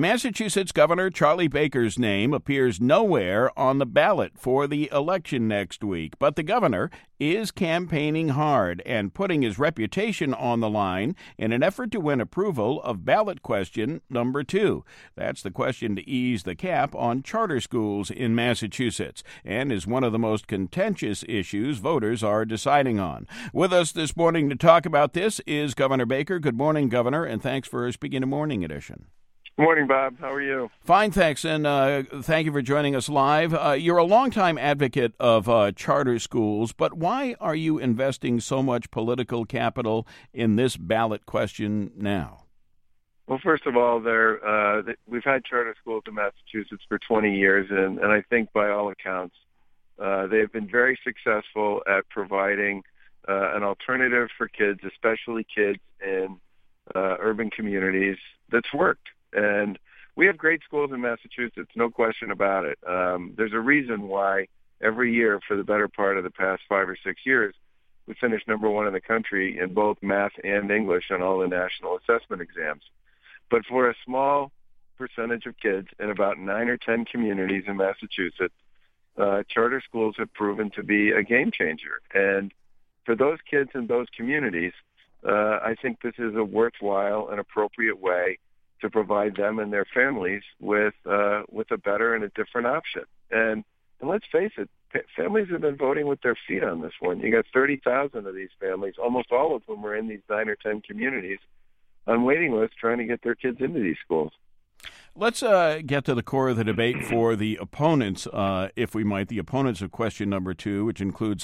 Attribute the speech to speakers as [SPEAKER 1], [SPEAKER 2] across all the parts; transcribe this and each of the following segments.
[SPEAKER 1] Massachusetts Governor Charlie Baker's name appears nowhere on the ballot for the election next week, but the governor is campaigning hard and putting his reputation on the line in an effort to win approval of ballot question number 2. That's the question to ease the cap on charter schools in Massachusetts, and is one of the most contentious issues voters are deciding on. With us this morning to talk about this is Governor Baker. Good morning, Governor, and thanks for speaking to Morning Edition.
[SPEAKER 2] Good morning, Bob. How are you?
[SPEAKER 1] Fine, thanks, and thank you for joining us live. You're a longtime advocate of charter schools, but why are you investing so much political capital in this ballot question now?
[SPEAKER 2] Well, first of all, we've had charter schools in Massachusetts for 20 years, and I think by all accounts, they've been very successful at providing an alternative for kids, especially kids in urban communities, that's worked. And we have great schools in Massachusetts, no question about it. There's a reason why every year for the better part of the past 5 or 6 years, we finished number 1 in the country in both math and English on all the national assessment exams. But for a small percentage of kids in about 9 or 10 communities in Massachusetts, charter schools have proven to be a game changer. And for those kids in those communities, I think this is a worthwhile and appropriate way to provide them and their families with a better and a different option. And let's face it, families have been voting with their feet on this one. You got 30,000 of these families, almost all of whom are in these 9 or 10 communities, on waiting lists trying to get their kids into these schools.
[SPEAKER 1] Let's get to the core of the debate for the opponents, if we might, the opponents of question number 2, which includes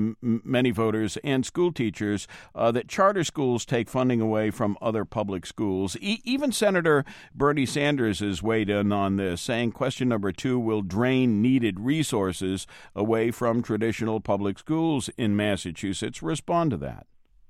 [SPEAKER 1] many voters and school teachers, that charter schools take funding away from other public schools. Even Senator Bernie Sanders has weighed in on this, saying question number 2 will drain needed resources away from traditional public schools in Massachusetts. Respond to that.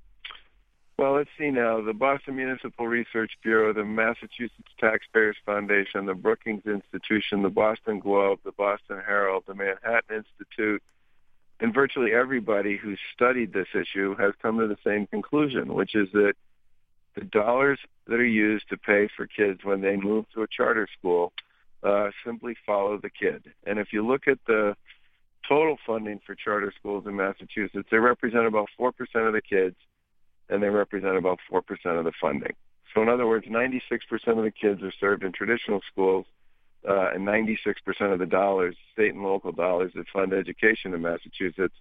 [SPEAKER 2] Well, let's see now. The Boston Municipal Research Bureau, the Massachusetts Taxpayers Foundation, the Brookings Institution, the Boston Globe, the Boston Herald, the Manhattan Institute, and virtually everybody who's studied this issue has come to the same conclusion, which is that the dollars that are used to pay for kids when they move to a charter school simply follow the kid. And if you look at the total funding for charter schools in Massachusetts, they represent about 4% of the kids, and they represent about 4% of the funding. So in other words, 96% of the kids are served in traditional schools, and 96% of the dollars, state and local dollars that fund education in Massachusetts,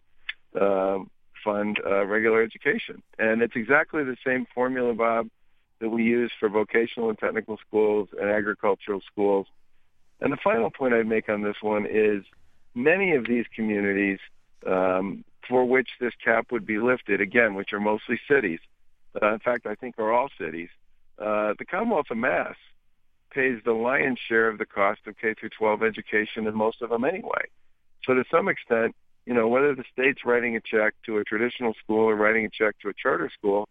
[SPEAKER 2] fund regular education. And it's exactly the same formula, Bob, that we use for vocational and technical schools and agricultural schools. And the final point I'd make on this one is many of these communities for which this cap would be lifted, again, which are mostly cities, in fact, I think are all cities, the Commonwealth of Mass pays the lion's share of the cost of K through 12 education in most of them anyway. So to some extent, whether the state's writing a check to a traditional school or writing a check to a charter school,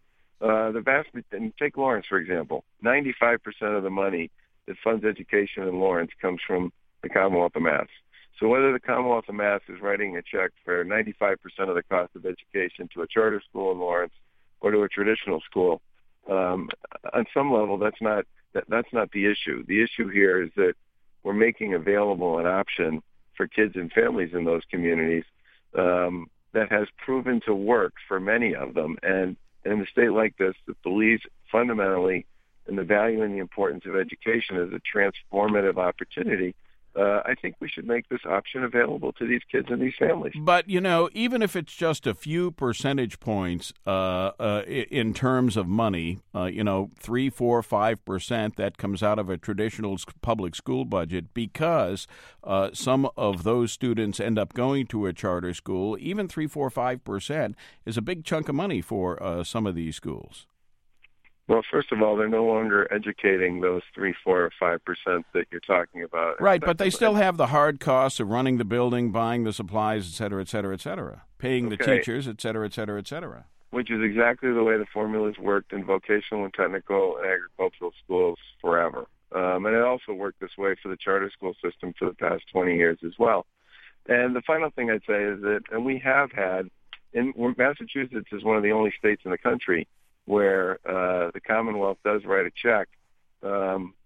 [SPEAKER 2] and take Lawrence, for example, 95% of the money that funds education in Lawrence comes from the Commonwealth of Mass. So whether the Commonwealth of Mass is writing a check for 95% of the cost of education to a charter school in Lawrence or to a traditional school, on some level, that's not the issue. The issue here is that we're making available an option for kids and families in those communities that has proven to work for many of them. And in a state like this that believes fundamentally in the value and the importance of education as a transformative opportunity, I think we should make this option available to these kids and these families.
[SPEAKER 1] But, even if it's just a few percentage points in terms of money, 3, 4, 5% that comes out of a traditional public school budget, because some of those students end up going to a charter school, even 3, 4, 5% is a big chunk of money for some of these schools.
[SPEAKER 2] Well, first of all, they're no longer educating those 3, 4, or 5% that you're talking about.
[SPEAKER 1] Right, but they still have the hard costs of running the building, buying the supplies, et cetera, et cetera, et cetera, paying the teachers, et cetera, et cetera, et cetera.
[SPEAKER 2] Which is exactly the way the formulas worked in vocational and technical and agricultural schools forever. And it also worked this way for the charter school system for the past 20 years as well. And the final thing I'd say is that, and we have had, Massachusetts is one of the only states in the country where the Commonwealth does write a check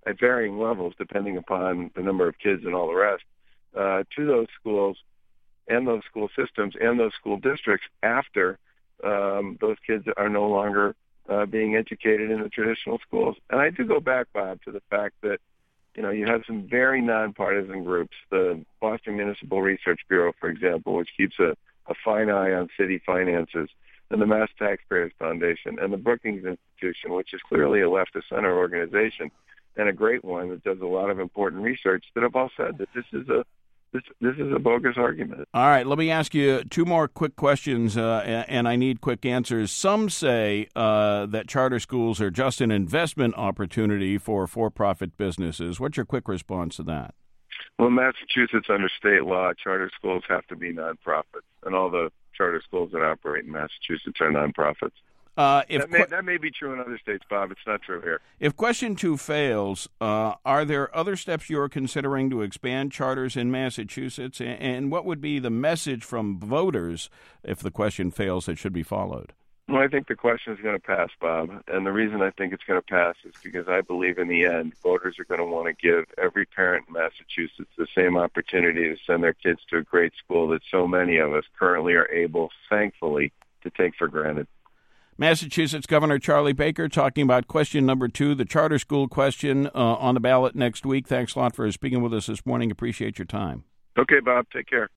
[SPEAKER 2] at varying levels depending upon the number of kids and all the rest, to those schools and those school systems and those school districts after those kids are no longer being educated in the traditional schools. And I do go back, Bob, to the fact that, you have some very nonpartisan groups, the Boston Municipal Research Bureau, for example, which keeps a fine eye on city finances, and the Mass Taxpayers Foundation, and the Brookings Institution, which is clearly a left-of-center organization, and a great one that does a lot of important research, that have all said that this is a bogus argument.
[SPEAKER 1] All right, let me ask you two more quick questions, and I need quick answers. Some say that charter schools are just an investment opportunity for-profit businesses. What's your quick response to that?
[SPEAKER 2] Well, in Massachusetts, under state law, charter schools have to be nonprofits, and all the charter schools that operate in Massachusetts are nonprofits. That may be true in other states, Bob. It's not true here.
[SPEAKER 1] If question 2 fails, are there other steps you're considering to expand charters in Massachusetts? And what would be the message from voters if the question fails that should be followed?
[SPEAKER 2] Well, I think the question is going to pass, Bob. And the reason I think it's going to pass is because I believe in the end, voters are going to want to give every parent in Massachusetts the same opportunity to send their kids to a great school that so many of us currently are able, thankfully, to take for granted.
[SPEAKER 1] Massachusetts Governor Charlie Baker talking about question number 2, the charter school question on the ballot next week. Thanks a lot for speaking with us this morning. Appreciate your time.
[SPEAKER 2] Okay, Bob. Take care.